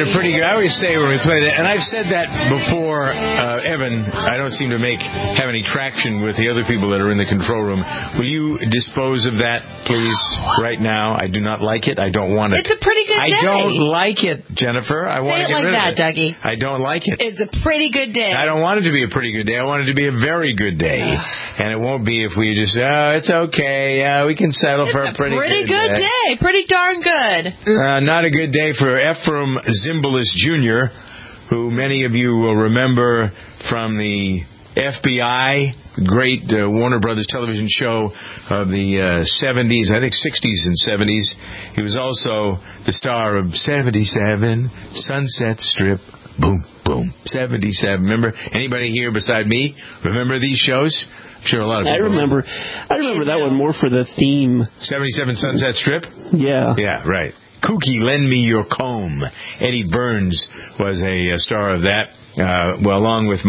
They're pretty good. I always say when we play that, and I've said that before, Evan, I don't seem to have any traction with the other people that are in the control room. Will you dispose of that, please, right now? I do not like it. I don't want it. It's a pretty good day. I don't like it, Jennifer. I want to get rid of it. Say it like that, Dougie. I don't like it. It's a pretty good day. I don't want it to be a pretty good day. I want it to be a very good day. And it won't be if we just, it's okay. We can settle for a pretty good day. Pretty darn good. Not a good day for Ephraim Zimbalist Jr., who many of you will remember from the FBI, great Warner Brothers television show of the 70s, I think 60s and 70s. He was also the star of 77, Sunset Strip, boom, boom, 77. Remember, anybody here beside me remember these shows? I'm sure a lot of people remember that one more for the theme. 77 Sunset Strip? Yeah. Yeah, right. Kooky, Lend Me Your Comb. Eddie Burns was a star of that, along with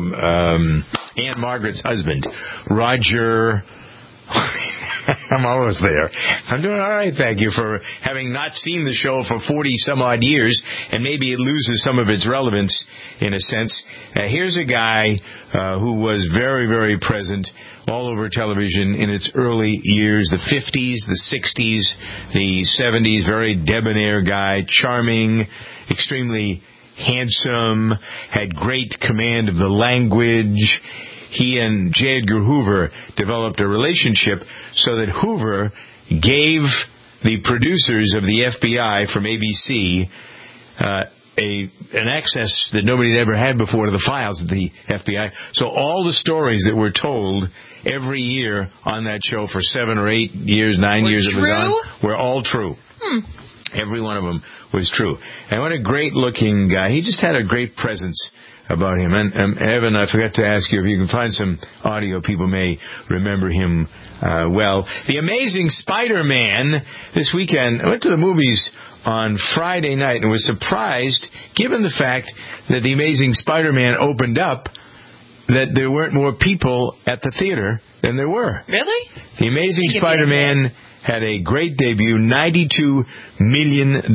Aunt Margaret's husband, Roger. I'm almost there. I'm doing all right, thank you, for having not seen the show for 40-some-odd years, and maybe it loses some of its relevance, in a sense. Here's a guy who was very, very present all over television in its early years, the 50s, the 60s, the 70s, very debonair guy, charming, extremely handsome, had great command of the language. He and J. Edgar Hoover developed a relationship so that Hoover gave the producers of the FBI from ABC an access that nobody had ever had before to the files of the FBI. So all the stories that were told every year on that show for 7 or 8 years, 9 years it was on, were all true. Every one of them was true. And what a great-looking guy. He just had a great presence about him. And Evan, I forgot to ask you if you can find some audio. People may remember him well. The Amazing Spider-Man this weekend. I went to the movies on Friday night and was surprised, given the fact that The Amazing Spider-Man opened up, that there weren't more people at the theater than there were. Really? The Amazing Spider-Man had a great debut, $92 million.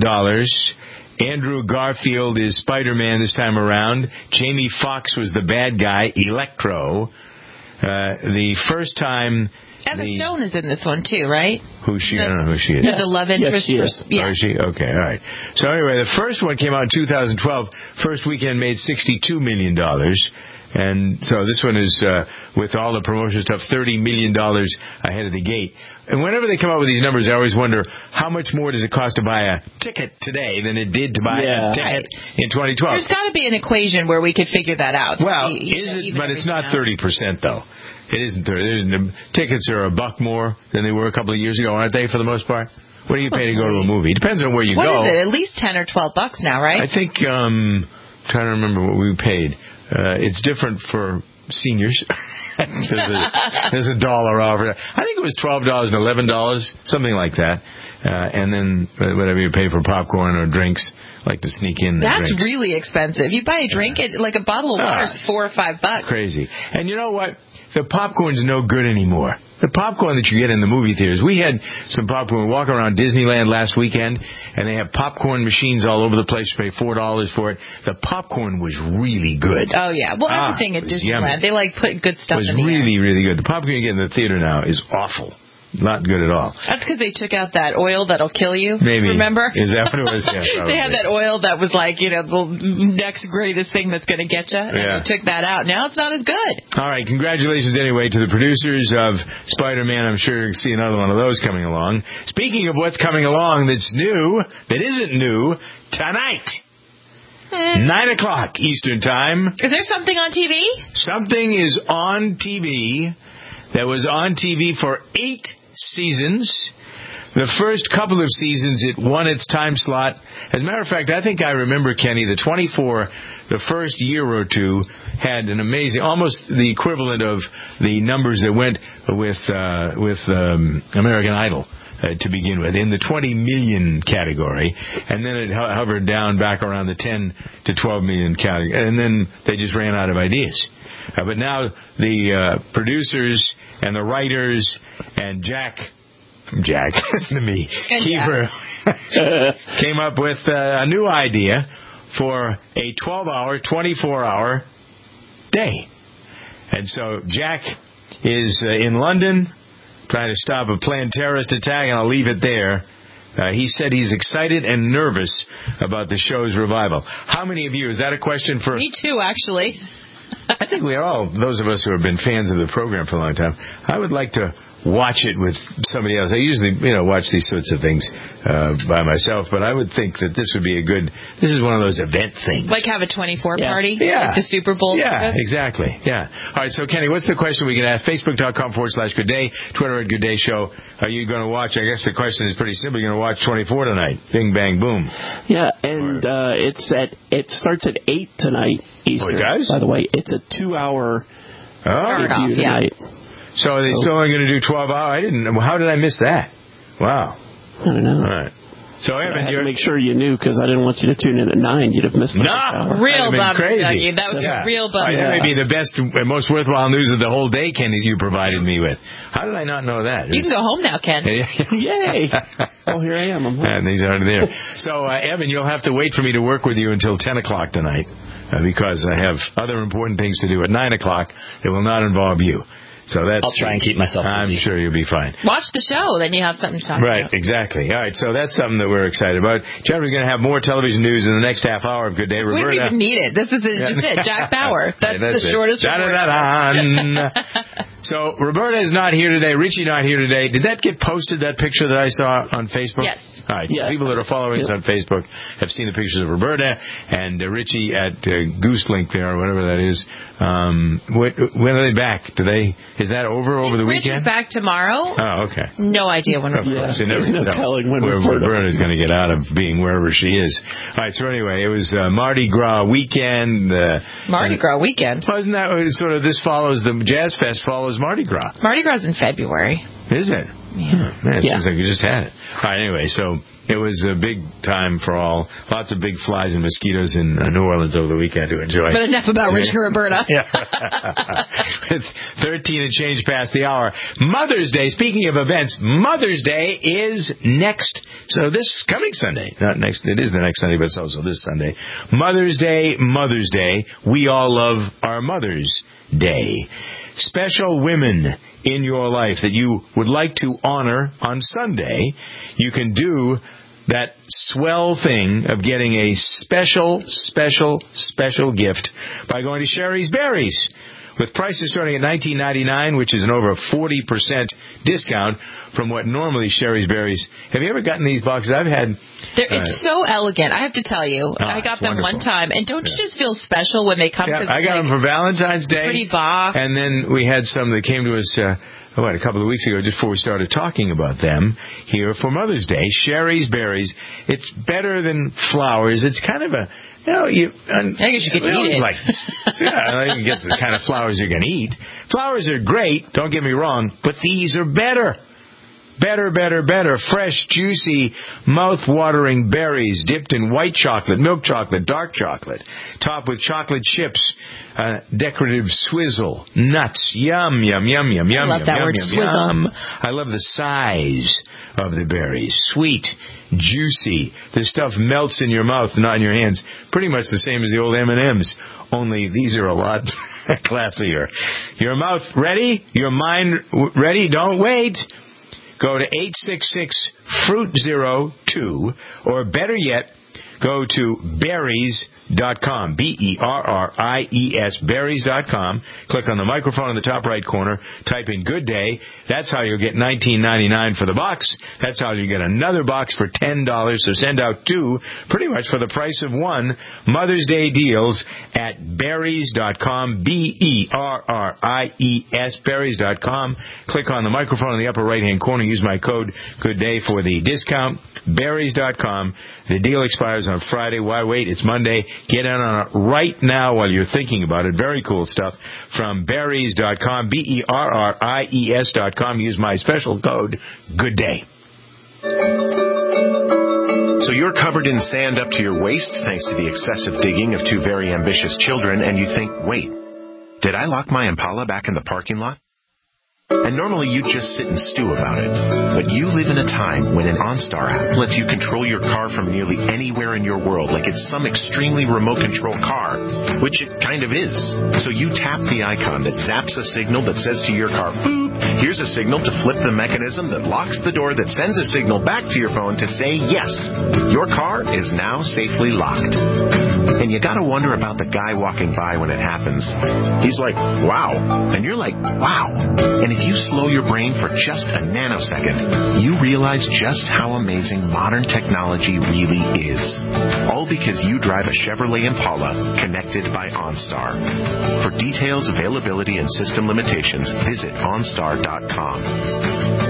Andrew Garfield is Spider-Man this time around. Jamie Foxx was the bad guy, Electro. The first time... Emma Stone is in this one, too, right? Who's she? I don't know who she is. The love interest. Yes, she is. Yeah. Oh, is she? Okay, all right. So anyway, the first one came out in 2012. First weekend made $62 million. And so this one is, with all the promotion stuff, $30 million ahead of the gate. And whenever they come out with these numbers, I always wonder, how much more does it cost to buy a ticket today than it did to buy a ticket in 2012? There's got to be an equation where we could figure that out. Well, but it's not 30%, though. It isn't 30%. Tickets are $1 more than they were a couple of years ago, aren't they, for the most part? What do you pay to go to a movie? It depends on where you go. What is it? At least $10 or $12 now, right? I think, trying to remember what we paid. It's different for seniors. There's $1 off. I think it was $12 and $11, something like that. And then whatever you pay for popcorn or drinks, like to sneak in. That's really expensive. You buy a drink, like a bottle of water is $4 or $5. Crazy. And you know what? The popcorn's no good anymore. The popcorn that you get in the movie theaters. We had some popcorn. We walk around Disneyland last weekend, and they have popcorn machines all over the place. You pay $4 for it. The popcorn was really good. Oh, yeah. Well, everything at Disneyland. Yummy. They put good stuff in the really, really good. The popcorn you get in the theater now is awful. Not good at all. That's because they took out that oil that'll kill you. Maybe. Remember? Is that what it was? Yeah, they had that oil that was like, the next greatest thing that's going to get you. And they took that out. Now it's not as good. All right. Congratulations anyway to the producers of Spider-Man. I'm sure you'll see another one of those coming along. Speaking of what's coming along that's new, that isn't new, tonight. 9 o'clock Eastern Time. Is there something on TV? Something is on TV that was on TV for 8 seasons. The first couple of seasons, it won its time slot. As a matter of fact, I think I remember, Kenny, the 24, the first year or two, had an amazing, almost the equivalent of the numbers that went with American Idol. To begin with, in the 20 million category, and then it hovered down back around the 10 to 12 million category, and then they just ran out of ideas. But now the producers and the writers and Jack, listen to me, Kiefer, came up with a new idea for a 12-hour, 24-hour day. And so Jack is in London trying to stop a planned terrorist attack, and I'll leave it there. He said he's excited and nervous about the show's revival. How many of you, is that a question for... Me too, actually. I think we are all, those of us who have been fans of the program for a long time, I would like to watch it with somebody else. I usually, watch these sorts of things by myself, but I would think that this would be this is one of those event things. Like have a 24 party? Yeah. Like the Super Bowl? Yeah, exactly. Yeah. All right, so Kenny, what's the question we can ask? Facebook.com/Good Day, Twitter @Good Day Show. Are you going to watch? I guess the question is pretty simple. You're going to watch 24 tonight. Bing, bang, boom. Yeah, and it starts at 8 tonight Eastern. Oh, it does? By the way, it's a 2-hour review tonight. So are they still only going to do 12 hours? How did I miss that? Wow. I don't know. All right. So Evan, I had to make sure you knew because I didn't want you to tune in at 9. You'd have missed the hour. Real bummer. Crazy. That would be a real bummer. That may be the best, most worthwhile news of the whole day, Ken, that you provided me with. How did I not know that? You can go home now, Ken. Yay. Oh, here I am. I'm home. And he's already there. So, Evan, you'll have to wait for me to work with you until 10 o'clock tonight because I have other important things to do at 9 o'clock that will not involve you. So I'll try and keep myself busy. I'm sure you'll be fine. Watch the show, then you have something to talk about. Right, exactly. All right, so that's something that we're excited about. Jennifer's going to have more television news in the next half hour of Good Day. Roberta. We don't even need it. This is just it. Jack Bauer. That's the shortest report. So Roberta is not here today. Richie not here today. Did that get posted, that picture that I saw on Facebook? Yes. All right, so people that are following us on Facebook have seen the pictures of Roberta and Richie at Gooselink there, or whatever that is. When are they back? Is that over the Rich weekend? Is back tomorrow. Oh, okay. No idea when we're back. There's no telling when Roberta's going to get out of being wherever she is. All right, so anyway, it was Mardi Gras weekend. Mardi Gras weekend? Wasn't that sort of, this follows, the Jazz Fest follows Mardi Gras. Mardi Gras is in February. Is it? Yeah. Man, it seems like we just had it. All right, anyway, so it was a big time for all. Lots of big flies and mosquitoes in New Orleans over the weekend to enjoy. But enough about Rich and Roberta. Yeah. It's 13 and change past the hour. Mother's Day, speaking of events, Mother's Day is next. So this coming Sunday. Not next, it is the next Sunday, but it's also this Sunday. Mother's Day. We all love our Mother's Day. Special women in your life that you would like to honor on Sunday, you can do that swell thing of getting a special gift by going to Sherry's Berries. With prices starting at $19.99, which is an over 40% discount from what normally Sherry's Berries. Have you ever gotten these boxes? I've had. It's so elegant. I have to tell you, I got them wonderful. One time, and don't you just feel special when they come? Yeah, I got them for Valentine's Day. Pretty box. And then we had some that came to us. A couple of weeks ago, just before we started talking about them here for Mother's Day. Sherry's Berries. It's better than flowers. It's kind of a, I guess you could eat it. I can get the kind of flowers you can eat. Flowers are great, don't get me wrong, but these are better. Better. Fresh, juicy, mouth-watering berries dipped in white chocolate, milk chocolate, dark chocolate, topped with chocolate chips, decorative swizzle, nuts. Yum. I love that word, swizzle. I love the size of the berries. Sweet, juicy. The stuff melts in your mouth, not in your hands. Pretty much the same as the old M&Ms, only these are a lot classier. Your mouth ready? Your mind ready? Don't wait. Go to 866-FRUIT-02, or better yet, go to berries.com, BERRIES, berries.com. Click on the microphone in the top right corner, type in Good Day. That's how you'll get $19.99 for the box. That's how you get another box for $10. So send out two, pretty much for the price of one. Mother's Day deals at berries.com, BERRIES, berries.com. Click on the microphone in the upper right-hand corner. Use my code GOODDAY for the discount. Berries.com. The deal expires on Friday. Why wait? It's Monday. Get in on it right now while you're thinking about it. Very cool stuff from berries.com, BERRIES.com. Use my special code GOODDAY. So you're covered in sand up to your waist thanks to the excessive digging of two very ambitious children, and you think, wait, did I lock my Impala back in the parking lot? And normally you'd just sit and stew about it. But you live in a time when an OnStar app lets you control your car from nearly anywhere in your world, like it's some extremely remote control car, which it kind of is. So you tap the icon that zaps a signal that says to your car, boop, here's a signal to flip the mechanism that locks the door that sends a signal back to your phone to say, yes, your car is now safely locked. And you gotta wonder about the guy walking by when it happens. He's like, wow. And you're like, wow. And if you slow your brain for just a nanosecond, you realize just how amazing modern technology really is. All because you drive a Chevrolet Impala connected by OnStar. For details, availability, and system limitations, visit OnStar.com.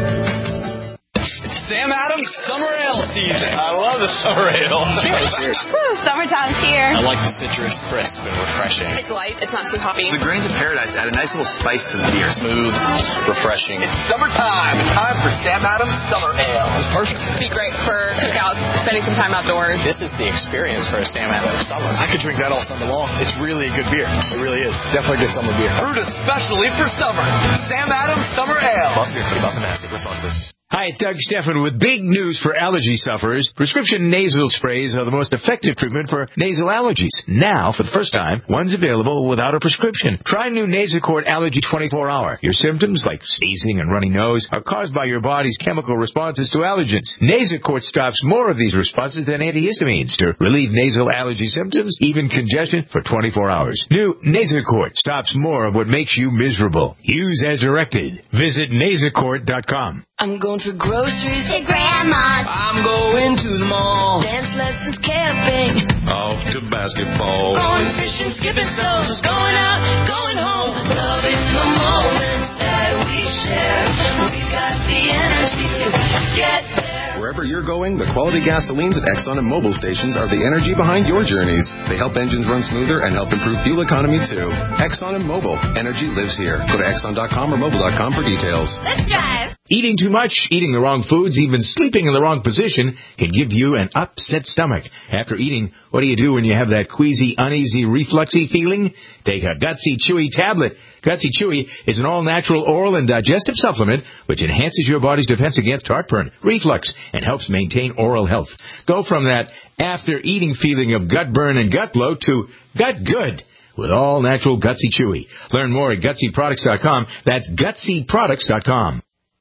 Sam Adams Summer Ale season. I love the summer ale. Cheers. Woo, summertime's here. I like the citrus, crisp and refreshing. It's light. It's not too hoppy. The grains of paradise add a nice little spice to the beer. Smooth, refreshing. It's summertime. It's time for Sam Adams Summer Ale. It's perfect. It'd be great for cookouts, spending some time outdoors. This is the experience for a Sam Adams summer. I could drink that all summer long. It's really a good beer. It really is. Definitely a good summer beer. Brewed especially for summer. Sam Adams Summer Ale. Must be Boston Massive. Responsibly. Hi, it's Doug Stephan with big news for allergy sufferers. Prescription nasal sprays are the most effective treatment for nasal allergies. Now, for the first time, one's available without a prescription. Try new Nasacort Allergy 24-Hour. Your symptoms, like sneezing and runny nose, are caused by your body's chemical responses to allergens. Nasacort stops more of these responses than antihistamines to relieve nasal allergy symptoms, even congestion, for 24 hours. New Nasacort stops more of what makes you miserable. Use as directed. Visit Nasacort.com. I'm going for groceries at Grandma's. I'm going to the mall. Dance lessons, camping. Off to basketball. Going fishing, skipping stones. Going out, going home. Loving the moments that we share. We've got the energy to get there. Wherever you're going, the quality gasolines at Exxon and Mobil stations are the energy behind your journeys. They help engines run smoother and help improve fuel economy, too. Exxon and Mobil. Energy lives here. Go to Exxon.com or Mobil.com for details. Let's drive. Eating too much, eating the wrong foods, even sleeping in the wrong position can give you an upset stomach. After eating, what do you do when you have that queasy, uneasy, refluxy feeling? Take a Gutsy Chewy tablet. Gutsy Chewy is an all-natural oral and digestive supplement which enhances your body's defense against heartburn, reflux, and helps maintain oral health. Go from that after-eating feeling of gut burn and gut bloat to gut good with all-natural Gutsy Chewy. Learn more at GutsyProducts.com. That's GutsyProducts.com.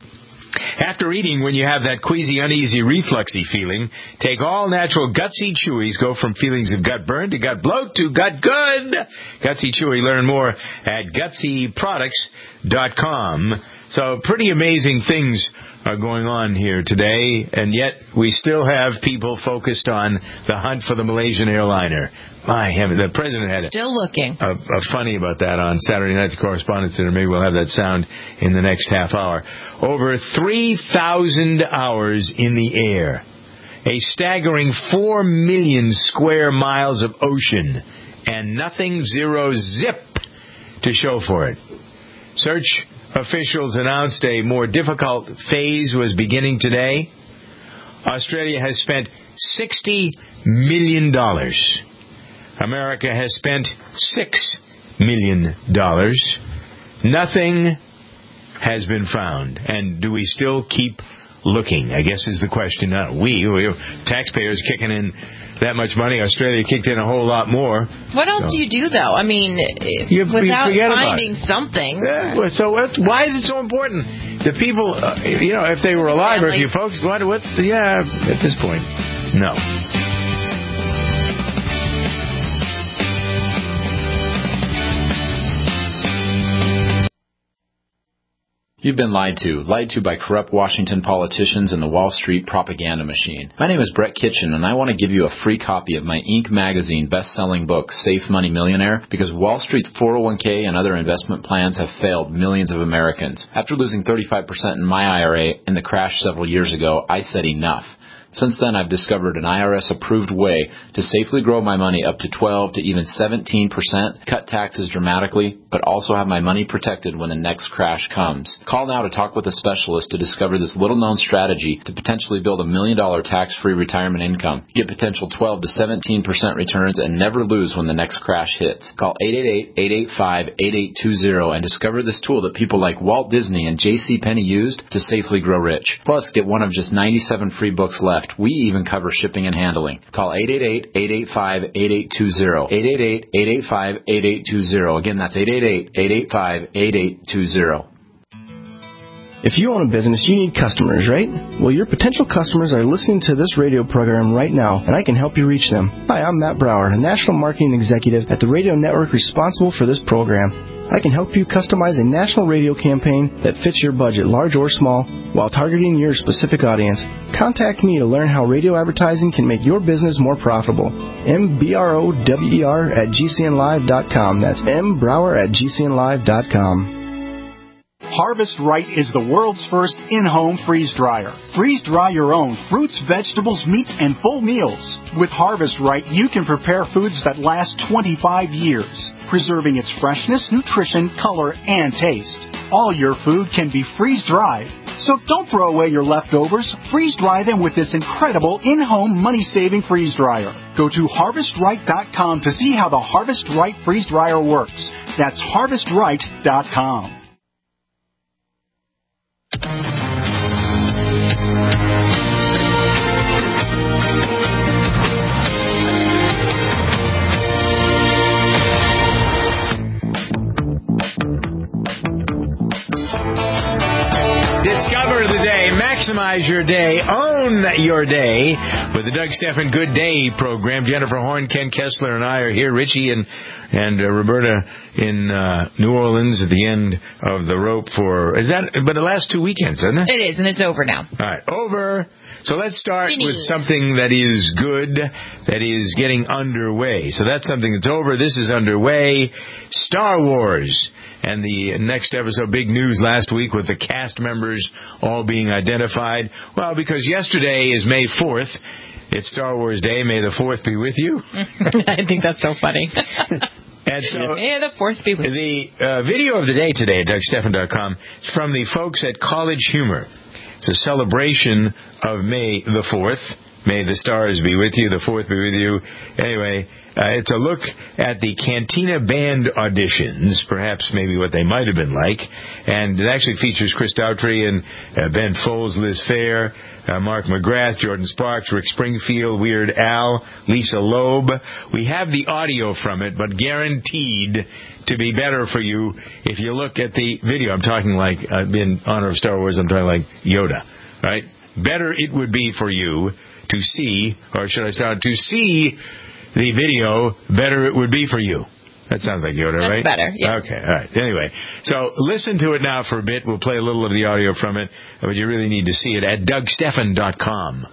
After eating, when you have that queasy, uneasy, refluxy feeling, take all natural Gutsy Chewies. Go from feelings of gut burn to gut bloat to gut good. Gutsy Chewy. Learn more at GutsyProducts.com. So pretty amazing things are going on here today, and yet we still have people focused on the hunt for the Malaysian airliner. My heaven, the president had still looking a funny about that on Saturday night, the Correspondents' Dinner. Maybe we'll have that sound in the next half hour. Over 3,000 hours in the air. A staggering 4 million square miles of ocean. And nothing, zero, zip to show for it. Search officials announced a more difficult phase was beginning today. Australia has spent $60 million. America has spent $6 million. Nothing has been found. And do we still keep looking? I guess is the question. Not we taxpayers kicking in that much money. Australia kicked in a whole lot more. What else do you do, though? I mean, without finding something. So why is it so important? The people, if they were alive, or if you folks, at this point, no. You've been lied to by corrupt Washington politicians and the Wall Street propaganda machine. My name is Brett Kitchen, and I want to give you a free copy of my Inc. magazine best-selling book, Safe Money Millionaire, because Wall Street's 401k and other investment plans have failed millions of Americans. After losing 35% in my IRA in the crash several years ago, I said enough. Since then, I've discovered an IRS-approved way to safely grow my money up to 12 to even 17%, cut taxes dramatically, but also have my money protected when the next crash comes. Call now to talk with a specialist to discover this little-known strategy to potentially build $1 million tax-free retirement income. Get potential 12 to 17% returns and never lose when the next crash hits. Call 888-885-8820 and discover this tool that people like Walt Disney and J.C. Penney used to safely grow rich. Plus, get one of just 97 free books left. We even cover shipping and handling. Call 888-885-8820. 888-885-8820. Again, that's 888-885-8820. If you own a business, you need customers, right? Well, your potential customers are listening to this radio program right now, and I can help you reach them. Hi, I'm Matt Brower, a national marketing executive at the radio network responsible for this program. I can help you customize a national radio campaign that fits your budget, large or small, while targeting your specific audience. Contact me to learn how radio advertising can make your business more profitable. mbrower@gcnlive.com. That's mbrower@gcnlive.com. Harvest Right is the world's first in-home freeze dryer. Freeze dry your own fruits, vegetables, meats, and full meals. With Harvest Right, you can prepare foods that last 25 years, preserving its freshness, nutrition, color, and taste. All your food can be freeze-dried. So don't throw away your leftovers. Freeze-dry them with this incredible in-home money-saving freeze dryer. Go to HarvestRight.com to see how the Harvest Right freeze dryer works. That's HarvestRight.com. Discover the day, maximize your day, own your day with the Doug Stephan Good Day program. Jennifer Horn, Ken Kessler, and I are here. Richie and Roberta in New Orleans at the end of the rope for but the last 2 weekends, isn't it? It is, and it's over now. All right, over. So let's start with something that is good, that is getting underway. So that's something that's over. This is underway. Star Wars. And the next episode, big news last week with the cast members all being identified. Well, because yesterday is May 4th. It's Star Wars Day. May the 4th be with you. I think that's so funny. And so, May the 4th be with you. The video of the day today at DougStephan.com is from the folks at College Humor. It's a celebration of May the 4th. May the stars be with you, the 4th be with you. Anyway, it's a look at the Cantina Band auditions, perhaps maybe what they might have been like. And it actually features Chris Daughtry and Ben Folds, Liz Phair, Mark McGrath, Jordan Sparks, Rick Springfield, Weird Al, Lisa Loeb. We have the audio from it, but guaranteed to be better for you if you look at the video. I'm talking like, in honor of Star Wars, I'm talking like Yoda, right? Better it would be for you to see, or should I start, to see the video, better it would be for you. That sounds like Yoda, right? That's better, yeah. Okay, all right. Anyway, so listen to it now for a bit. We'll play a little of the audio from it, but you really need to see it at DougStephan.com.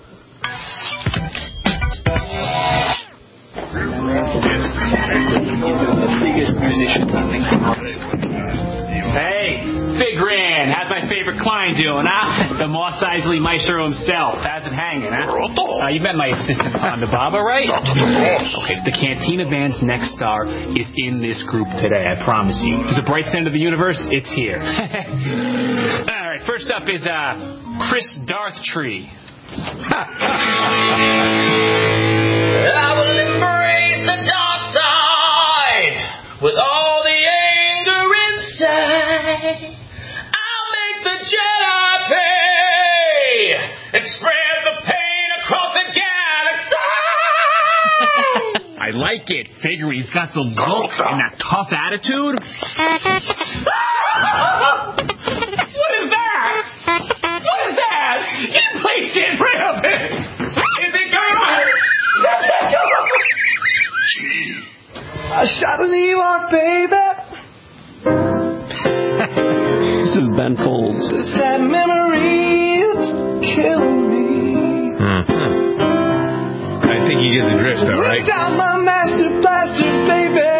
Hey, Figran, how's my favorite client doing, huh? The Moss Isley Maestro himself. How's it hanging, huh? You met my assistant, Ponda Baba, right? Okay, the Cantina Band's next star is in this group today, I promise you. There's a bright center of the universe, it's here. All right, first up is Chris Daughtry. I will embrace the dark side with all the anger inside. I'll make the Jedi pay and spread the pain across the galaxy. I like it. Figure he's got the look and that tough attitude. What is that? What is that? You placed it right up in. Is it gone? I shot an Ewok, baby. This is Ben Folds. This sad memory is killing me. I think you get the drift, though, right? Down my master blaster, baby.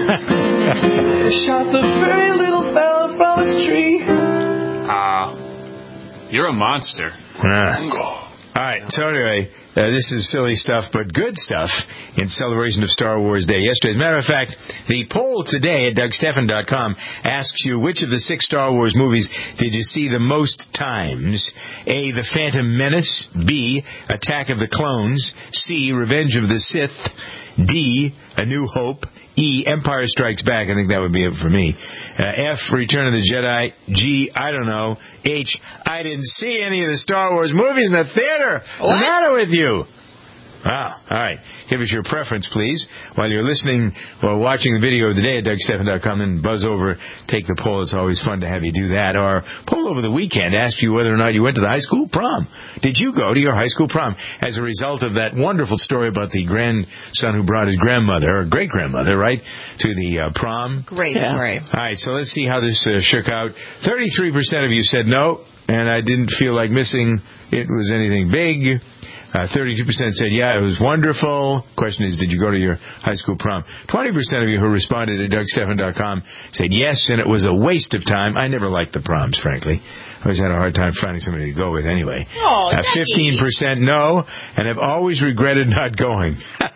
Shot the very little fella from its tree. You're a monster. All right, so anyway, this is silly stuff, but good stuff in celebration of Star Wars Day yesterday. As a matter of fact, the poll today at DougStephan.com asks you, which of the 6 Star Wars movies did you see the most times? A, The Phantom Menace. B, Attack of the Clones. C, Revenge of the Sith. D, A New Hope. E, Empire Strikes Back. I think that would be it for me. F, Return of the Jedi. G, I don't know. H, I didn't see any of the Star Wars movies in the theater. What's the matter with you? Wow. All right. Give us your preference, please. While you're listening or watching the video of the day at DougStephan.com, then buzz over, take the poll. It's always fun to have you do that. Or poll over the weekend, ask you whether or not you went to the high school prom. Did you go to your high school prom as a result of that wonderful story about the grandson who brought his grandmother, or great-grandmother, right, to the prom? Great story. All right, so let's see how this shook out. 33% of you said no, and I didn't feel like missing it was anything big. 32% said, yeah, it was wonderful. Question is, did you go to your high school prom? 20% of you who responded at DougStephan.com said yes, and it was a waste of time. I never liked the proms, frankly. I always had a hard time finding somebody to go with anyway. 15% no, and have always regretted not going.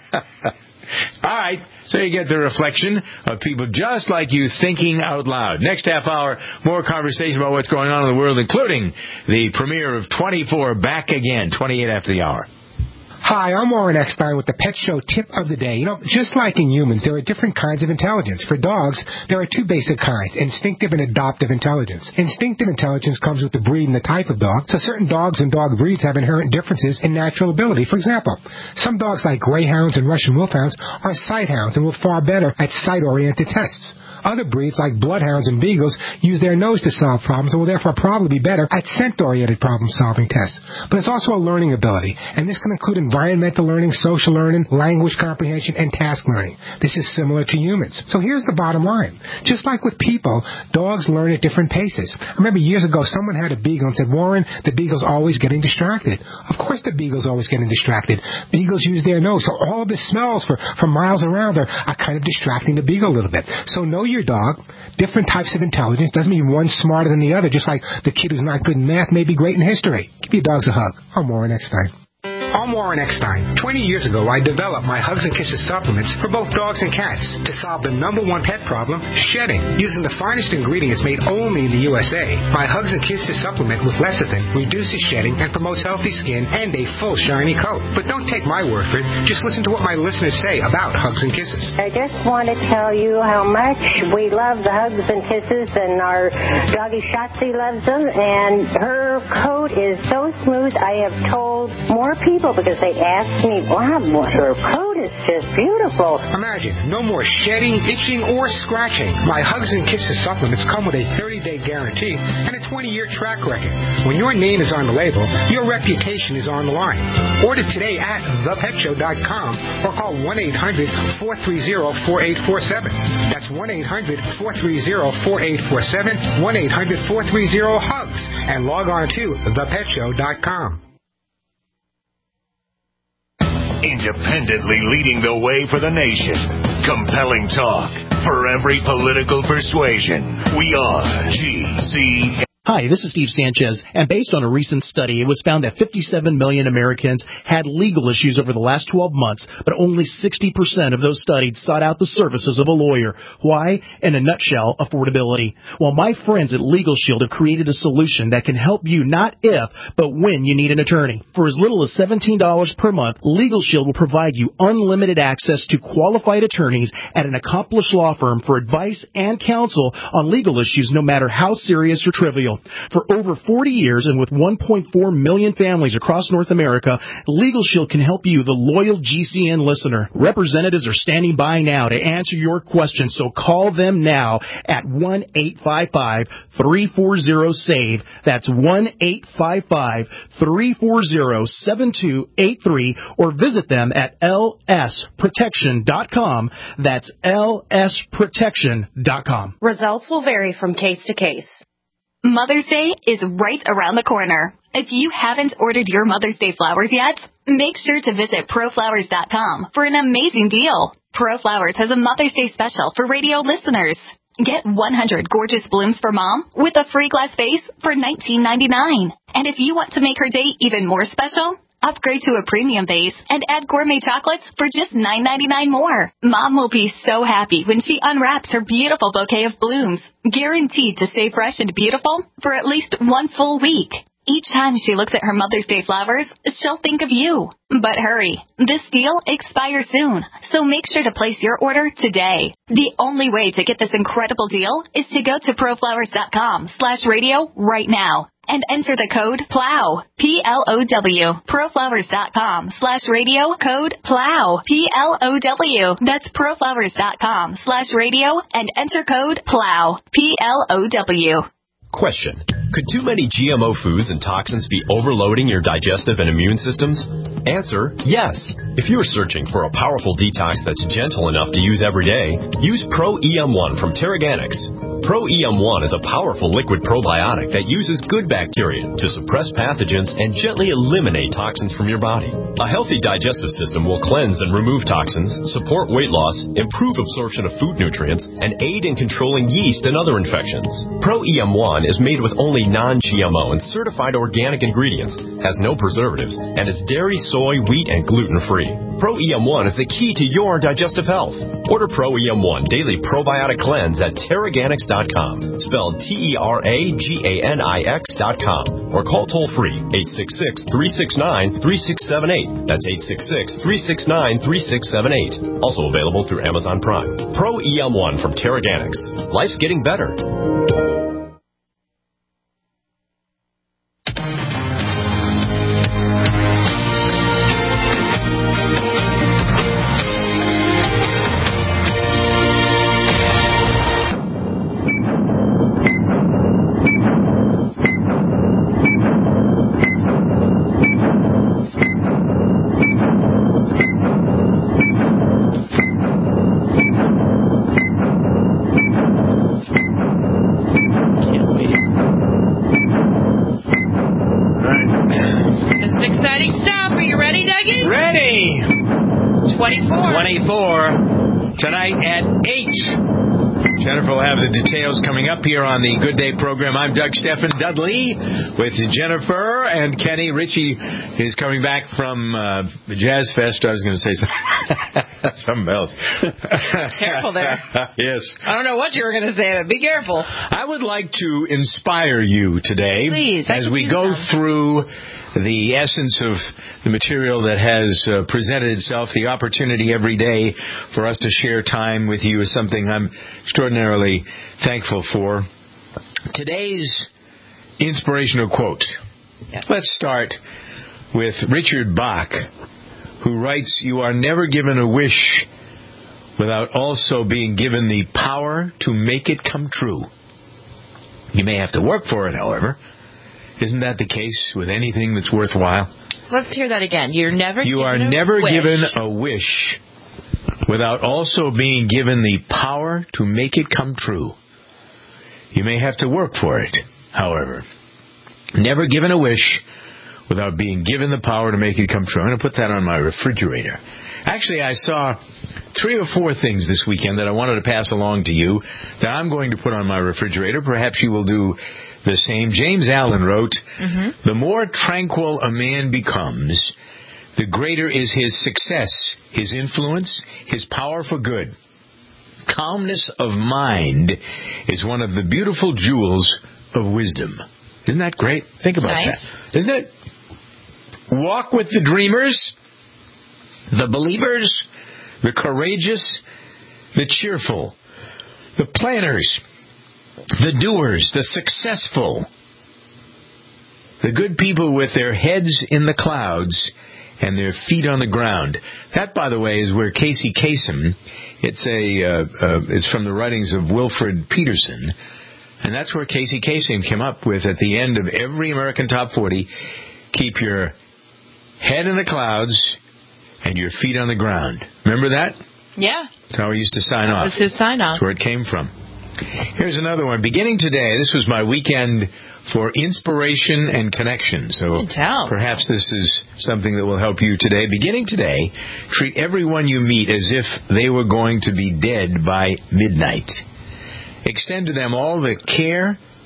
All right, so you get the reflection of people just like you thinking out loud. Next half hour, more conversation about what's going on in the world, including the premiere of 24 back again, 28 after the hour. Hi, I'm Warren Eckstein with the Pet Show Tip of the Day. You know, just like in humans, there are different kinds of intelligence. For dogs, there are 2 basic kinds, instinctive and adoptive intelligence. Instinctive intelligence comes with the breed and the type of dog, so certain dogs and dog breeds have inherent differences in natural ability. For example, some dogs like greyhounds and Russian wolfhounds are sight hounds and will far better at sight-oriented tests. Other breeds, like bloodhounds and beagles, use their nose to solve problems and will therefore probably be better at scent-oriented problem-solving tests. But it's also a learning ability, and this can include environmental learning, social learning, language comprehension, and task learning. This is similar to humans. So here's the bottom line. Just like with people, dogs learn at different paces. I remember years ago, someone had a beagle and said, Warren, the beagle's always getting distracted. Of course the beagle's always getting distracted. Beagles use their nose, so all of the smells for miles around are kind of distracting the beagle a little bit. So know your dog, different types of intelligence. Doesn't mean one's smarter than the other, just like the kid who's not good in math may be great in history. Give your dogs a hug. I'm Warren Eckstein. I'm Warren Eckstein. 20 years ago, I developed my Hugs and Kisses supplements for both dogs and cats to solve the #1 pet problem, shedding. Using the finest ingredients made only in the USA, my Hugs and Kisses supplement with lecithin reduces shedding and promotes healthy skin and a full shiny coat. But don't take my word for it. Just listen to what my listeners say about Hugs and Kisses. I just want to tell you how much we love the Hugs and Kisses, and our doggy Shotzi loves them, and her coat is so smooth. I have told more people because they asked me, wow, her coat is just beautiful. Imagine, no more shedding, itching, or scratching. My Hugs and Kisses supplements come with a 30-day guarantee and a 20-year track record. When your name is on the label, your reputation is on the line. Order today at thepetshow.com or call 1-800-430-4847. That's 1-800-430-4847, 1-800-430-HUGS, and log on to thepetshow.com. Independently leading the way for the nation. Compelling talk for every political persuasion. We are GC. Hi, this is Steve Sanchez, and based on a recent study, it was found that 57 million Americans had legal issues over the last 12 months, but only 60% of those studied sought out the services of a lawyer. Why? In a nutshell, affordability. Well, my friends at Legal Shield have created a solution that can help you not if, but when you need an attorney. For as little as $17 per month, Legal Shield will provide you unlimited access to qualified attorneys at an accomplished law firm for advice and counsel on legal issues, no matter how serious or trivial. For over 40 years and with 1.4 million families across North America, Legal Shield can help you, the loyal GCN listener. Representatives are standing by now to answer your questions, so call them now at 1-855-340-SAVE. That's 1-855-340-7283, or visit them at lsprotection.com. That's lsprotection.com. Results will vary from case to case. Mother's Day is right around the corner. If you haven't ordered your Mother's Day flowers yet, make sure to visit proflowers.com for an amazing deal. ProFlowers has a Mother's Day special for radio listeners. Get 100 gorgeous blooms for Mom with a free glass vase for $19.99. And if you want to make her day even more special, Upgrade to a premium base and add gourmet chocolates for just $9.99 more. Mom will be so happy when she unwraps her beautiful bouquet of blooms, guaranteed to stay fresh and beautiful for at least one full week. Each time she looks at her Mother's Day flowers, she'll think of you. But hurry, this deal expires soon, so make sure to place your order today. The only way to get this incredible deal is to go to proflowers.com/radio right now and enter the code PLOW, P-L-O-W, proflowers.com/radio, code PLOW, P-L-O-W. That's proflowers.com/radio and enter code PLOW, P-L-O-W. Question. Could too many GMO foods and toxins be overloading your digestive and immune systems? Answer, yes. If you're searching for a powerful detox that's gentle enough to use every day, use Pro EM1 from Terraganics. Pro EM1 is a powerful liquid probiotic that uses good bacteria to suppress pathogens and gently eliminate toxins from your body. A healthy digestive system will cleanse and remove toxins, support weight loss, improve absorption of food nutrients, and aid in controlling yeast and other infections. Pro EM1 is made with only non-GMO and certified organic ingredients, has no preservatives, and is dairy, soy, wheat, and gluten-free. Pro EM1 is the key to your digestive health. Order Pro EM1 Daily Probiotic Cleanse at Terraganics.com, spelled Terraganix.com, or call toll-free 866-369-3678. That's 866-369-3678. Also available through Amazon Prime. Pro EM1 from Terraganics. Life's getting better. Tonight at 8. Jennifer will have the details coming up here on the Good Day program. I'm Doug Stephen Dudley with Jennifer and Kenny. Richie is coming back from the Jazz Fest. I was going to say something else. Careful there. Yes. I don't know what you were going to say, but be careful. I would like to inspire you today. Please. As we go through the essence of the material that has presented itself, the opportunity every day for us to share time with you is something I'm extraordinarily thankful for. Today's inspirational quote. Yes. Let's start with Richard Bach, who writes, "You are never given a wish without also being given the power to make it come true. You may have to work for it, however. Isn't that the case with anything that's worthwhile?" Let's hear that again. You are never given a wish without also being given the power to make it come true. You may have to work for it, however. Never given a wish without being given the power to make it come true. I'm going to put that on my refrigerator. Actually, I saw 3 or 4 things this weekend that I wanted to pass along to you that I'm going to put on my refrigerator. Perhaps you will do the same. James Allen wrote, "The more tranquil a man becomes, the greater is his success, his influence, his power for good. Calmness of mind is one of the beautiful jewels of wisdom." Isn't that great? Think about that. Isn't it? Walk with the dreamers, the believers, the courageous, the cheerful, the planners, the doers, the successful, the good people with their heads in the clouds and their feet on the ground. That, by the way, is where Casey Kasem, it's from the writings of Wilfred Peterson, and that's where Casey Kasem came up with at the end of every American Top 40, keep your head in the clouds and your feet on the ground. Remember that? Yeah. That's how he used to sign off. That was his sign off. That's where it came from. Here's another one. Beginning today, this was my weekend for inspiration and connection. So perhaps this is something that will help you today. Beginning today, treat everyone you meet as if they were going to be dead by midnight. Extend to them all the care,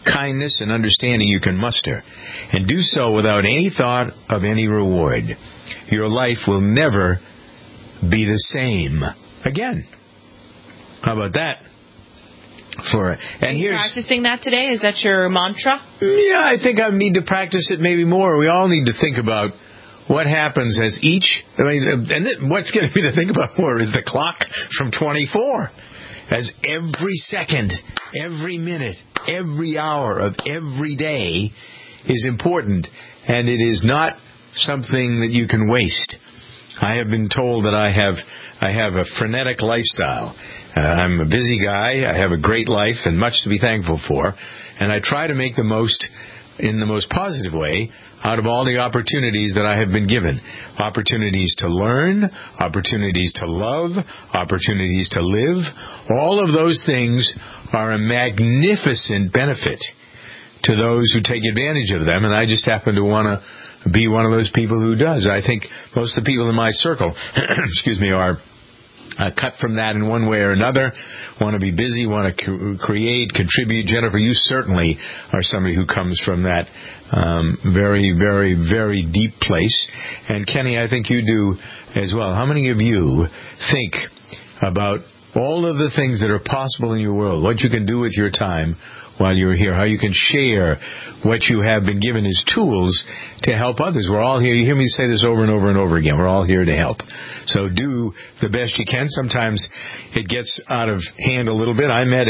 kindness, and understanding you can muster, and do so without any thought of any reward. Your life will never be the same again. How about that? Are you practicing that today? Is that your mantra? Yeah, I think I need to practice it maybe more. We all need to think about what happens as what's getting me to think about more is the clock from 24. As every second, every minute, every hour of every day is important, and it is not something that you can waste. I have been told that I have a frenetic lifestyle. I'm a busy guy. I have a great life and much to be thankful for. And I try to make the most, in the most positive way, out of all the opportunities that I have been given. Opportunities to learn, opportunities to love, opportunities to live. All of those things are a magnificent benefit to those who take advantage of them. And I just happen to want to be one of those people who does. I think most of the people in my circle, are cut from that in one way or another, want to be busy, want to create, contribute. Jennifer, you certainly are somebody who comes from that very, very, very deep place. And Kenny, I think you do as well. How many of you think about all of the things that are possible in your world, what you can do with your time while you're here, how you can share what you have been given as tools to help others? We're all here. You hear me say this over and over and over again. We're all here to help. So do the best you can. Sometimes it gets out of hand a little bit. I met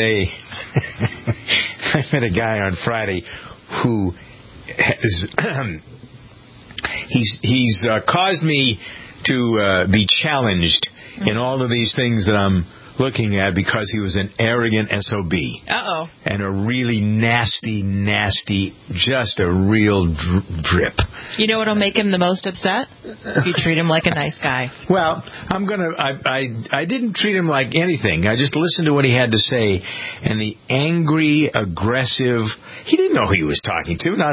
a guy on Friday who has he's caused me to be challenged in all of these things that I'm looking at, because he was an arrogant SOB. Uh-oh. And a really nasty, just a real drip. You know what'll make him the most upset? If you treat him like a nice guy. Well, I didn't treat him like anything. I just listened to what he had to say, and the angry, aggressive, he didn't know who he was talking to. Not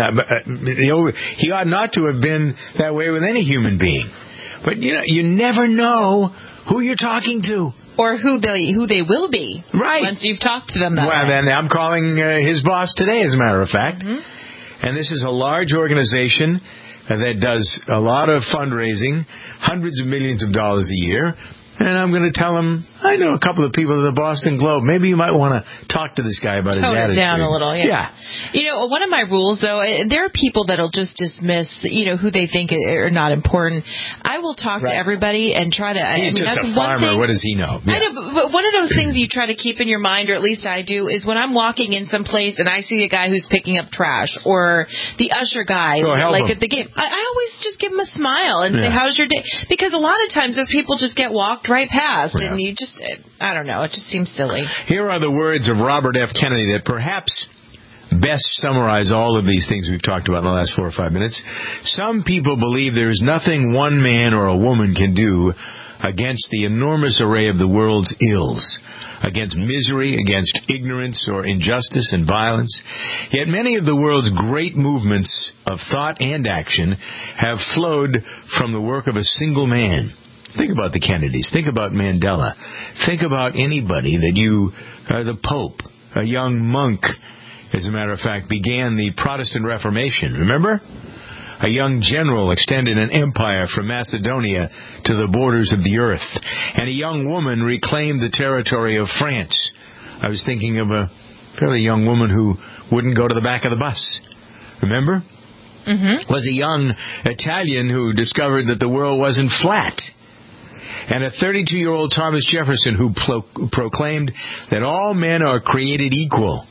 that he ought not to have been that way with any human being. But you never know who you're talking to. Or who they will be. Right. Once you've talked to them that way. Well, then I'm calling his boss today, as a matter of fact. Mm-hmm. And this is a large organization that does a lot of fundraising, hundreds of millions of dollars a year. And I'm going to tell him, I know a couple of people at the Boston Globe. Maybe you might want to talk to this guy about his attitude. Tone it down a little, yeah. Yeah. One of my rules, though, there are people that'll just dismiss, who they think are not important. I will talk to everybody and try to... He's just a farmer. What does he know? Yeah. I know, but one of those things you try to keep in your mind, or at least I do, is when I'm walking in some place and I see a guy who's picking up trash, or the usher guy, at the game. I always just give him a smile and say, how's your day? Because a lot of times those people just get walked right past, and you just, I don't know, it just seems silly. Here are the words of Robert F. Kennedy that perhaps best summarize all of these things we've talked about in the last 4 or 5 minutes. Some people believe there is nothing one man or a woman can do against the enormous array of the world's ills, against misery, against ignorance or injustice and violence. Yet many of the world's great movements of thought and action have flowed from the work of a single man. Think about the Kennedys. Think about Mandela. Think about anybody the Pope, a young monk, as a matter of fact, began the Protestant Reformation. Remember? A young general extended an empire from Macedonia to the borders of the earth. And a young woman reclaimed the territory of France. I was thinking of a fairly young woman who wouldn't go to the back of the bus. Remember? Mm-hmm. Was a young Italian who discovered that the world wasn't flat. And a 32-year-old Thomas Jefferson who proclaimed that all men are created equal.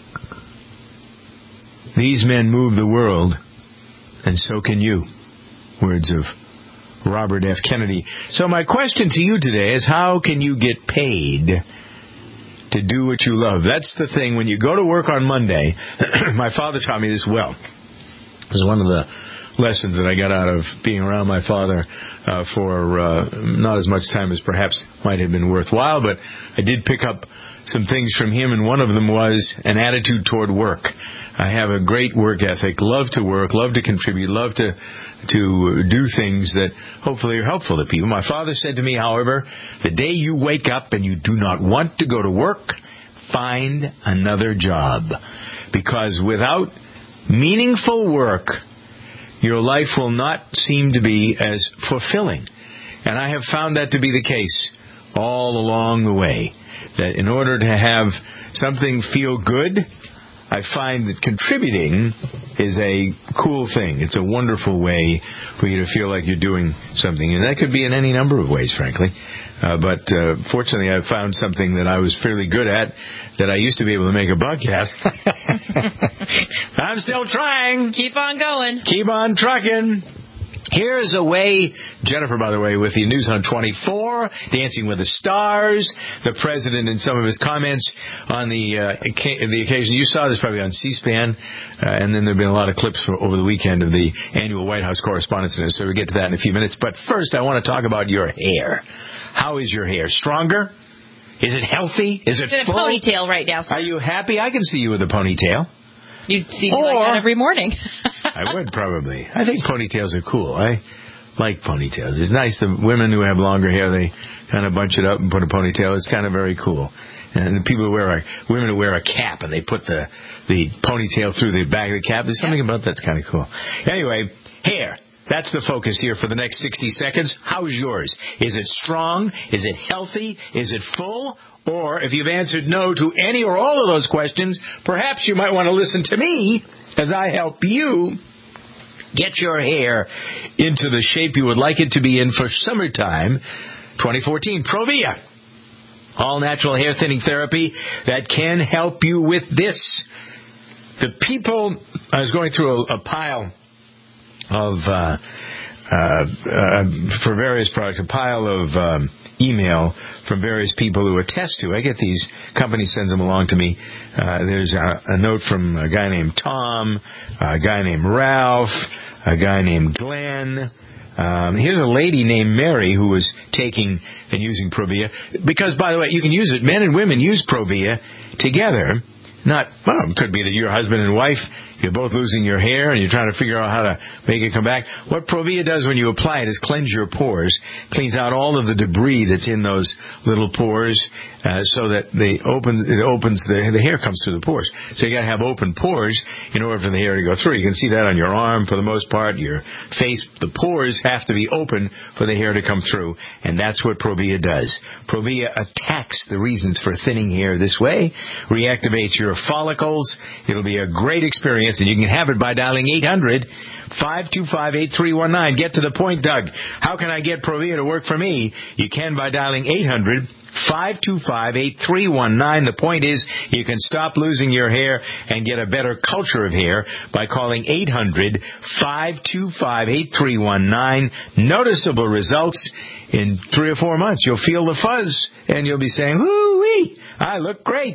These men move the world, and so can you. Words of Robert F. Kennedy. So my question to you today is, how can you get paid to do what you love? That's the thing. When you go to work on Monday, my father taught me this well. It was one of the lessons that I got out of being around my father for not as much time as perhaps might have been worthwhile, but I did pick up some things from him, and one of them was an attitude toward work. I have a great work ethic, love to work, love to contribute, love to do things that hopefully are helpful to people. My father said to me, however, the day you wake up and you do not want to go to work, find another job. because without meaningful work, your life will not seem to be as fulfilling. And I have found that to be the case all along the way. That in order to have something feel good, I find that contributing is a cool thing. It's a wonderful way for you to feel like you're doing something. And that could be in any number of ways, frankly. But fortunately, I found something that I was fairly good at that I used to be able to make a buck at. I'm still trying. Keep on going. Keep on trucking. Here's a way, Jennifer, by the way, with the News on 24, Dancing with the Stars, the president and some of his comments on the occasion. You saw this probably on C-SPAN, and then there have been a lot of clips over the weekend of the annual White House Correspondents' Dinner, so we'll get to that in a few minutes. But first, I want to talk about your hair. How is your hair? Stronger? Is it healthy? Is it full? It's in a ponytail right now. Are you happy? I can see you with a ponytail. You'd see me like that every morning. I would probably. I think ponytails are cool. I like ponytails. It's nice. The women who have longer hair, they kind of bunch it up and put a ponytail. It's kind of very cool. And the people who women who wear a cap and they put the ponytail through the back of the cap. There's something about that's kind of cool. Anyway, hair. That's the focus here for the next 60 seconds. How's yours? Is it strong? Is it healthy? Is it full? Or if you've answered no to any or all of those questions, perhaps you might want to listen to me as I help you get your hair into the shape you would like it to be in for summertime 2014. Provia, all natural hair thinning therapy that can help you with this. The people, I was going through a pile of for various products, a pile of email from various people who attest to. I get these, companies sends them along to me. There's a note from a guy named Tom, a guy named Ralph, a guy named Glenn. Here's a lady named Mary who was taking and using Provia. Because, by the way, you can use it. Men and women use Provia together. It could be that you're husband and wife, you're both losing your hair and you're trying to figure out how to make it come back. What Provia does when you apply it is cleanse your pores, cleans out all of the debris that's in those little pores, so that the hair comes through the pores. So you got to have open pores in order for the hair to go through. You can see that on your arm for the most part, your face. The pores have to be open for the hair to come through, and that's what Provia does. Provia attacks the reasons for thinning hair this way, reactivates your follicles. It'll be a great experience, and you can have it by dialing 800-525-8319. Get to the point, Doug. How can I get Provia to work for me? You can by dialing 800-525-8319. The point is, you can stop losing your hair and get a better culture of hair by calling 800-525-8319. Noticeable results in 3 or 4 months. You'll feel the fuzz, and you'll be saying, whoo-wee, I look great.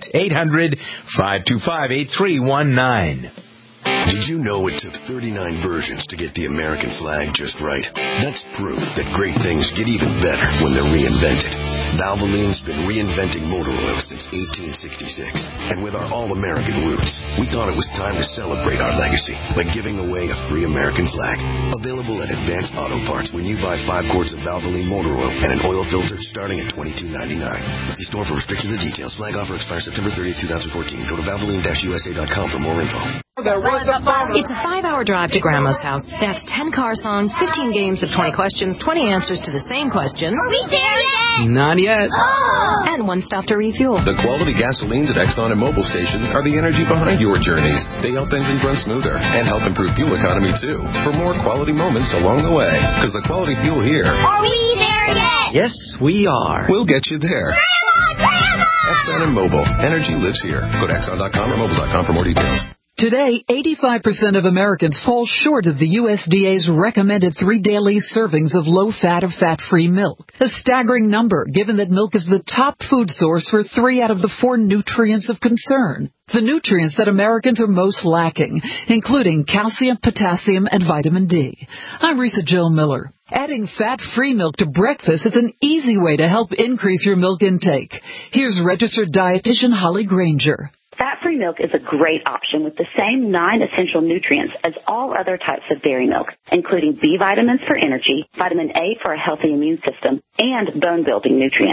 800-525-8319. Did you know it took 39 versions to get the American flag just right? That's proof that great things get even better when they're reinvented. Valvoline's been reinventing motor oil since 1866. And with our all-American roots, we thought it was time to celebrate our legacy by giving away a free American flag. Available at Advanced Auto Parts when you buy 5 quarts of Valvoline motor oil and an oil filter starting at $22.99. See store for restrictions and details. Flag offer expires September 30th, 2014. Go to Valvoline-USA.com for more info. It's a 5-hour drive to Grandma's house. That's 10 car songs, 15 games of 20 questions, 20 answers to the same question. Are we there yet? Not yet. Oh. And 1 stop to refuel. The quality gasolines at Exxon and Mobil stations are the energy behind your journeys. They help engines run smoother and help improve fuel economy, too. For more quality moments along the way. Because the quality fuel here... Are we there yet? Yes, we are. We'll get you there. Grandma! Exxon and Mobil. Energy lives here. Go to Exxon.com or Mobil.com for more details. Today, 85% of Americans fall short of the USDA's recommended 3 daily servings of low-fat or fat-free milk. A staggering number, given that milk is the top food source for 3 out of the 4 nutrients of concern. The nutrients that Americans are most lacking, including calcium, potassium, and vitamin D. I'm Risa Jill Miller. Adding fat-free milk to breakfast is an easy way to help increase your milk intake. Here's registered dietitian Holly Granger. Fat-free milk is a great option with the same 9 essential nutrients as all other types of dairy milk, including B vitamins for energy, vitamin A for a healthy immune system, and bone-building nutrients.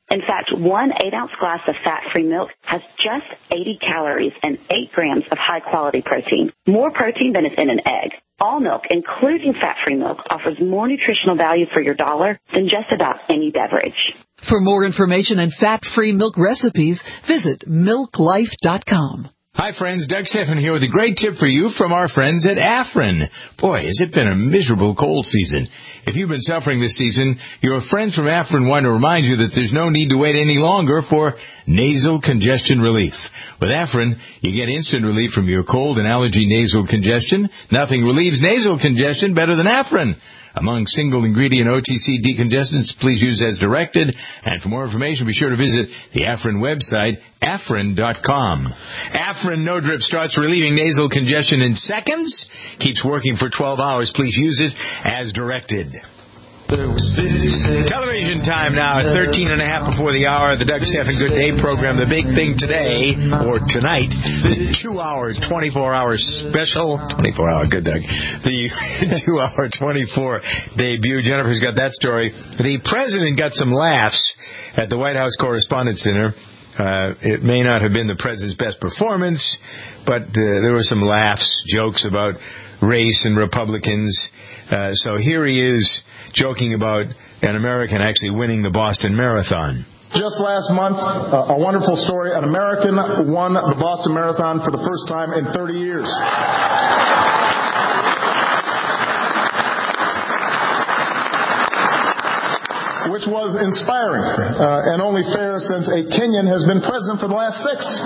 In fact, 1 8-ounce glass of fat-free milk has just 80 calories and 8 grams of high-quality protein, more protein than is in an egg. All milk, including fat-free milk, offers more nutritional value for your dollar than just about any beverage. For more information and fat-free milk recipes, visit milklife.com. Hi, friends. Doug Stephan here with a great tip for you from our friends at Afrin. Boy, has it been a miserable cold season. If you've been suffering this season, your friends from Afrin want to remind you that there's no need to wait any longer for nasal congestion relief. With Afrin, you get instant relief from your cold and allergy nasal congestion. Nothing relieves nasal congestion better than Afrin. Among single-ingredient OTC decongestants, please use as directed. And for more information, be sure to visit the Afrin website, Afrin.com. Afrin No Drip starts relieving nasal congestion in seconds. Keeps working for 12 hours. Please use it as directed. Television time now at 13 and a half before the hour. The Doug Stephan Good Day program. The big thing today, or tonight, the 2-hour, 24-hour special. 24-hour, good Doug. The 2-hour, 24 debut. Jennifer's got that story. The president got some laughs at the White House Correspondents' Dinner. It may not have been the president's best performance, but there were some laughs, jokes about race and Republicans. So here he is, joking about an American actually winning the Boston Marathon. Just last month, a wonderful story. An American won the Boston Marathon for the first time in 30 years. Which was inspiring and only fair since a Kenyan has been president for the last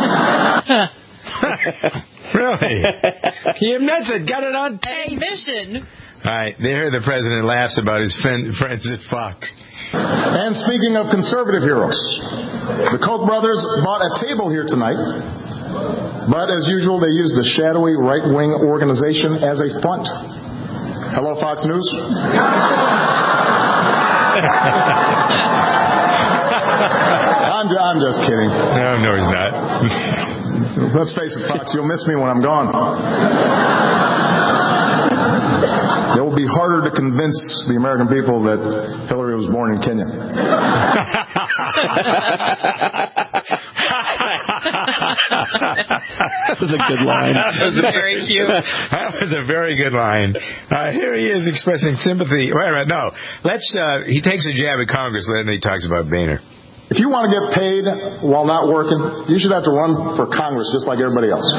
6. Really? He admits it. Got it on tape. Mission. All right, there the president laughs about his friends at Fox. And speaking of conservative heroes, the Koch brothers bought a table here tonight, but as usual, they used the shadowy right-wing organization as a front. Hello, Fox News. I'm just kidding. No, he's not. Let's face it, Fox, you'll miss me when I'm gone. It will be harder to convince the American people that Hillary was born in Kenya. That was a good line. That was very cute. That was a very good line. Here he is expressing sympathy. Wait a minute, no. He takes a jab at Congress, and then he talks about Boehner. If you want to get paid while not working, you should have to run for Congress just like everybody else.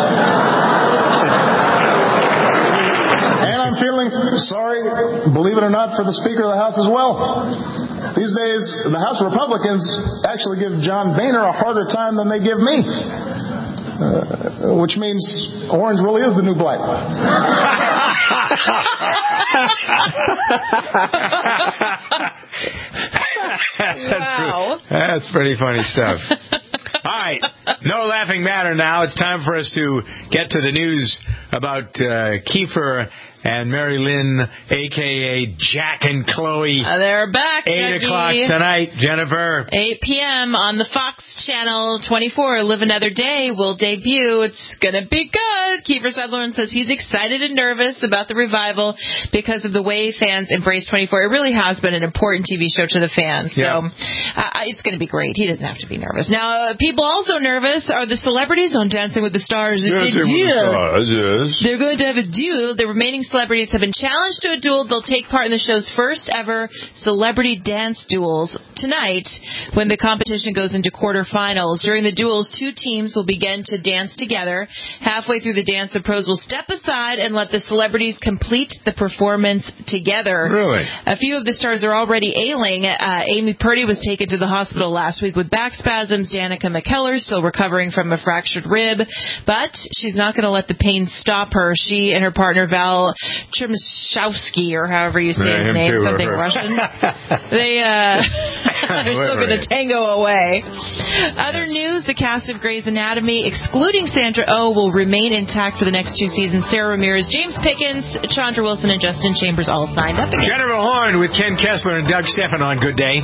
And I'm feeling sorry, believe it or not, for the Speaker of the House as well. These days, the House Republicans actually give John Boehner a harder time than they give me. Which means orange really is the new black. Wow. That's pretty funny stuff. All right. No laughing matter now. It's time for us to get to the news about Kiefer and Mary Lynn, a.k.a. Jack and Chloe. They're back, 8 o'clock tonight, Jennifer. 8 p.m. on the Fox Channel 24. Live Another Day will debut. It's going to be good. Kiefer Sutherland says he's excited and nervous about the revival because of the way fans embrace 24. It really has been an important TV show to the fans. So it's going to be great. He doesn't have to be nervous. Now, people also nervous are the celebrities on Dancing with the Stars. It's a duel. They're going to have a duel. The remaining celebrities have been challenged to a duel. They'll take part in the show's first ever celebrity dance duels tonight when the competition goes into quarterfinals. During the duels, 2 teams will begin to dance together. Halfway through the dance, the pros will step aside and let the celebrities complete the performance together. Really? A few of the stars are already ailing. Amy Purdy was taken to the hospital last week with back spasms. Danica McKellar still recovering from a fractured rib, but she's not going to let the pain stop her. She and her partner Val Chmashowski, or however you say his name, something Russian. They're still going to tango away. Other news, the cast of Grey's Anatomy, excluding Sandra Oh, will remain intact for the next 2 seasons. Sarah Ramirez, James Pickens, Chandra Wilson, and Justin Chambers all signed up again. Jennifer Horn with Ken Kessler and Doug Stephan on Good Day.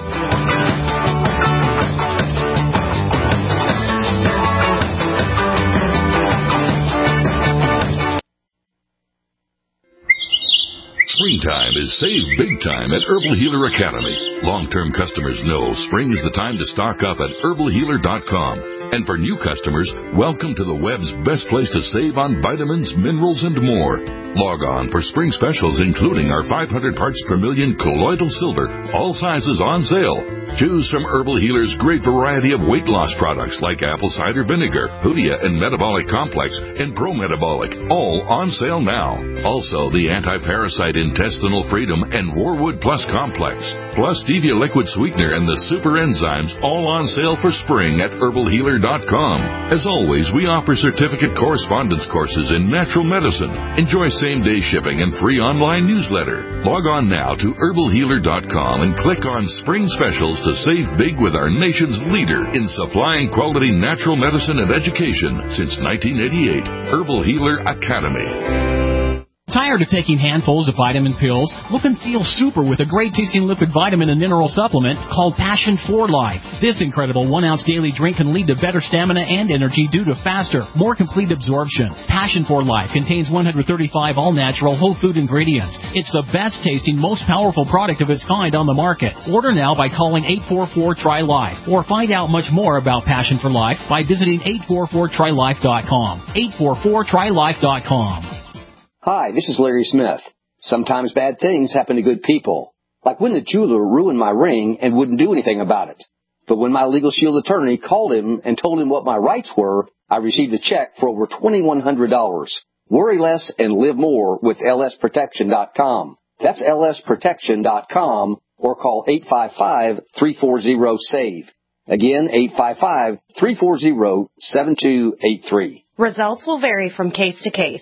Springtime is save big time at Herbal Healer Academy. Long-term customers know spring is the time to stock up at herbalhealer.com. And for new customers, welcome to the web's best place to save on vitamins, minerals, and more. Log on for spring specials, including our 500 parts per million colloidal silver, all sizes on sale. Choose from Herbal Healer's great variety of weight loss products like apple cider vinegar, Hoodia and Metabolic Complex, and Pro Metabolic, all on sale now. Also, the Anti-Parasite Intestinal Freedom and Warwood Plus Complex, plus Stevia Liquid Sweetener and the Super Enzymes, all on sale for spring at herbalhealer.com. As always, we offer certificate correspondence courses in natural medicine. Enjoy same-day shipping and free online newsletter. Log on now to herbalhealer.com and click on Spring Specials to save big with our nation's leader in supplying quality natural medicine and education since 1988, Herbal Healer Academy. Tired of taking handfuls of vitamin pills? Look and feel super with a great-tasting liquid vitamin and mineral supplement called Passion for Life. This incredible 1-ounce daily drink can lead to better stamina and energy due to faster, more complete absorption. Passion for Life contains 135 all-natural whole food ingredients. It's the best-tasting, most powerful product of its kind on the market. Order now by calling 844-TRY-LIFE or find out much more about Passion for Life by visiting 844trylife.com. 844trylife.com. Hi, this is Larry Smith. Sometimes bad things happen to good people. Like when the jeweler ruined my ring and wouldn't do anything about it. But when my Legal Shield attorney called him and told him what my rights were, I received a check for over $2,100. Worry less and live more with lsprotection.com. That's lsprotection.com or call 855-340-SAVE. Again, 855-340-7283. Results will vary from case to case.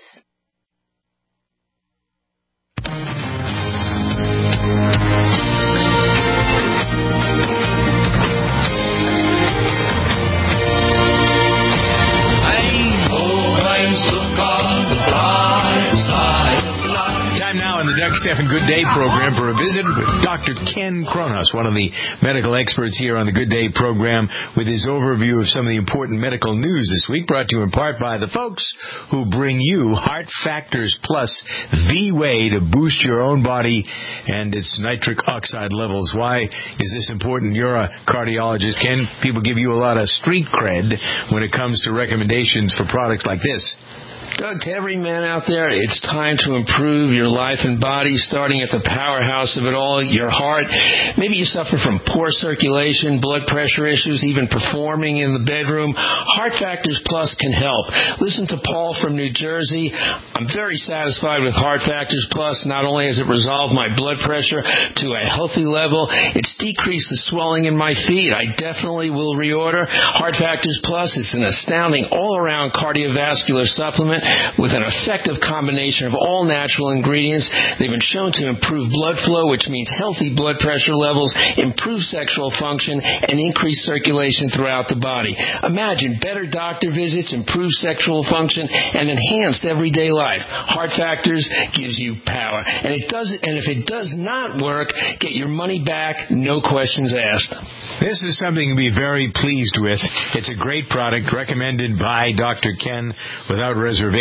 Doug Stephan Good Day program for a visit with Dr. Ken Kronos, one of the medical experts here on the Good Day program, with his overview of some of the important medical news this week, brought to you in part by the folks who bring you Heart Factors Plus, the way to boost your own body and its nitric oxide levels. Why is this important? You're a cardiologist, Ken. People give you a lot of street cred when it comes to recommendations for products like this. Doug, to every man out there, it's time to improve your life and body, starting at the powerhouse of it all, your heart. Maybe you suffer from poor circulation, blood pressure issues, even performing in the bedroom. Heart Factors Plus can help. Listen to Paul from New Jersey. I'm very satisfied with Heart Factors Plus. Not only has it resolved my blood pressure to a healthy level, it's decreased the swelling in my feet. I definitely will reorder Heart Factors Plus. It's an astounding all-around cardiovascular supplement with an effective combination of all natural ingredients. They've been shown to improve blood flow, which means healthy blood pressure levels, improve sexual function, and increase circulation throughout the body. Imagine better doctor visits, improved sexual function, and enhanced everyday life. Heart Factors gives you power. And if it does not work, get your money back, no questions asked. This is something to be very pleased with. It's a great product recommended by Dr. Ken without reservation.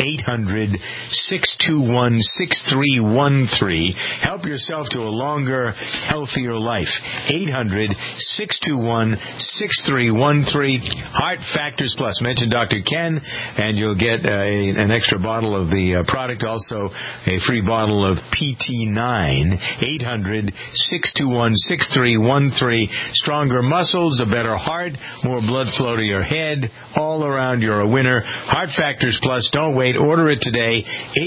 800-621-6313. Help yourself to a longer, healthier life. 800-621-6313. Heart Factors Plus. Mention Dr. Ken, and you'll get an extra bottle of the product. Also, a free bottle of PT9. 800-621-6313. Stronger muscles, a better heart, more blood flow to your head. All around, you're a winner. Heart Factors Plus. Don't wait. Order it today.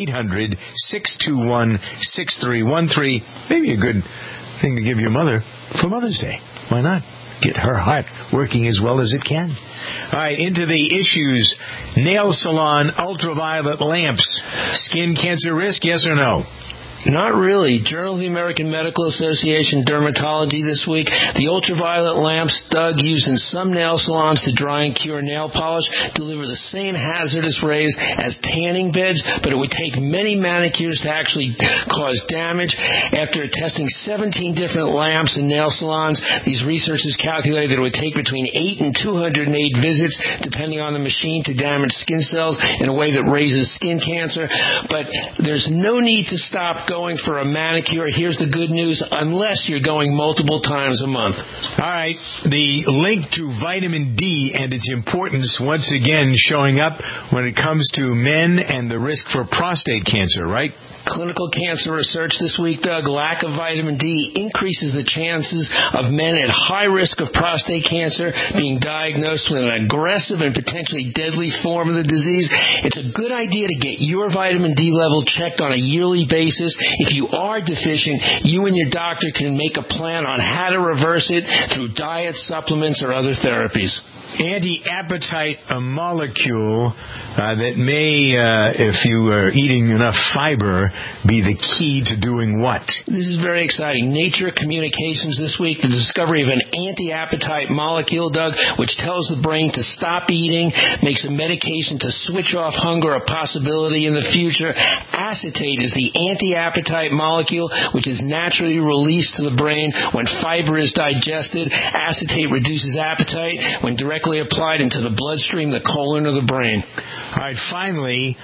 800-621-6313. Maybe a good thing to give your mother for Mother's Day. Why not? Get her heart working as well as it can. All right, into the issues. Nail salon ultraviolet lamps. Skin cancer risk, yes or no? Not really. Journal of the American Medical Association Dermatology this week. The ultraviolet lamps, Doug, used in some nail salons to dry and cure nail polish, deliver the same hazardous rays as tanning beds, but it would take many manicures to actually cause damage. After testing 17 different lamps in nail salons, these researchers calculated that it would take between 8 and 208 visits, depending on the machine, to damage skin cells in a way that raises skin cancer. But there's no need to stop going for a manicure, here's the good news, unless you're going multiple times a month. All right. The link to vitamin D and its importance once again showing up when it comes to men and the risk for prostate cancer, right? Clinical cancer research this week, Doug, lack of vitamin D increases the chances of men at high risk of prostate cancer being diagnosed with an aggressive and potentially deadly form of the disease. It's a good idea to get your vitamin D level checked on a yearly basis. If you are deficient, you and your doctor can make a plan on how to reverse it through diet, supplements, or other therapies. Anti-appetite, a molecule that may, if you are eating enough fiber, be the key to doing what? This is very exciting. Nature Communications this week, the discovery of an anti-appetite molecule, Doug, which tells the brain to stop eating, makes a medication to switch off hunger a possibility in the future. Acetate is the anti-appetite molecule, which is naturally released to the brain when fiber is digested. Acetate reduces appetite when directly applied into the bloodstream, the colon, or the brain. All right, finally,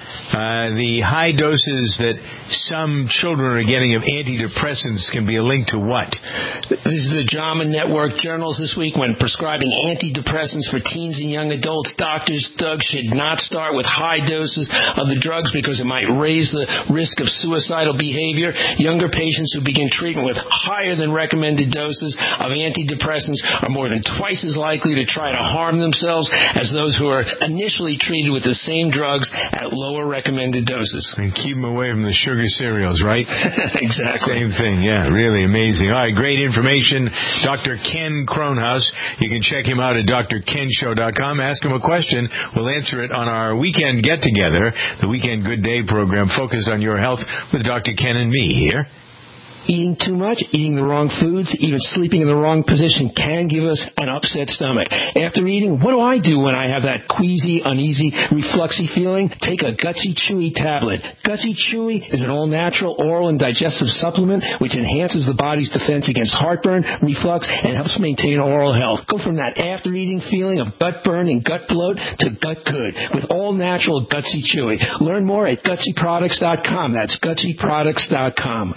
the high doses that some children are getting of antidepressants can be a link to what? This is the JAMA Network journals this week. When prescribing antidepressants for teens and young adults, doctors, Doug, should not start with high doses of the drugs because it might raise the risk of suicidal behavior. Younger patients who begin treatment with higher than recommended doses of antidepressants are more than twice as likely to try to harm themselves as those who are initially treated with the same drugs at lower recommended doses. And keep them away from the sugar cereals, right? Exactly. Same thing, yeah. Really amazing. All right, great information. Dr. Ken Kronhaus. You can check him out at drkenshow.com. Ask him a question. We'll answer it on our weekend get-together, the Weekend Good Day program focused on your health with Dr. Ken and me here. Eating too much, eating the wrong foods, even sleeping in the wrong position can give us an upset stomach. After eating, what do I do when I have that queasy, uneasy, refluxy feeling? Take a Gutsy Chewy tablet. Gutsy Chewy is an all-natural oral and digestive supplement which enhances the body's defense against heartburn, reflux, and helps maintain oral health. Go from that after-eating feeling of gut burn and gut bloat to gut good with all-natural Gutsy Chewy. Learn more at GutsyProducts.com. That's GutsyProducts.com.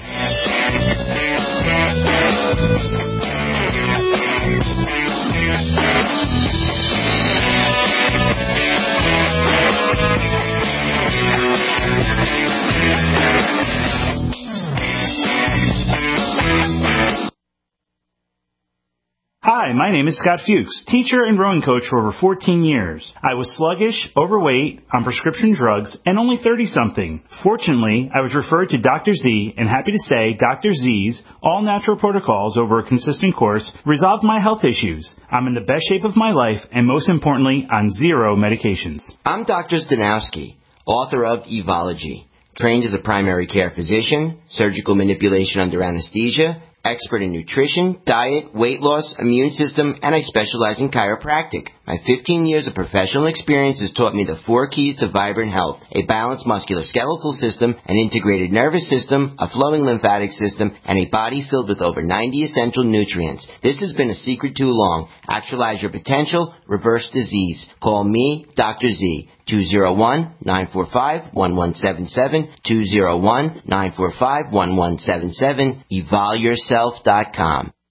Hi, my name is Scott Fuchs, teacher and rowing coach for over 14 years. I was sluggish, overweight, on prescription drugs, and only 30-something. Fortunately, I was referred to Dr. Z, and happy to say Dr. Z's all-natural protocols over a consistent course resolved my health issues. I'm in the best shape of my life, and most importantly, on 0 medications. I'm Dr. Stanowski, author of Evology, trained as a primary care physician, surgical manipulation under anesthesia, expert in nutrition, diet, weight loss, immune system, and I specialize in chiropractic. My 15 years of professional experience has taught me the 4 keys to vibrant health: a balanced musculoskeletal system, an integrated nervous system, a flowing lymphatic system, and a body filled with over 90 essential nutrients. This has been a secret too long. Actualize your potential, reverse disease. Call me, Dr. Z. 201-945-1177, 201-945-1177, evolyourself.com.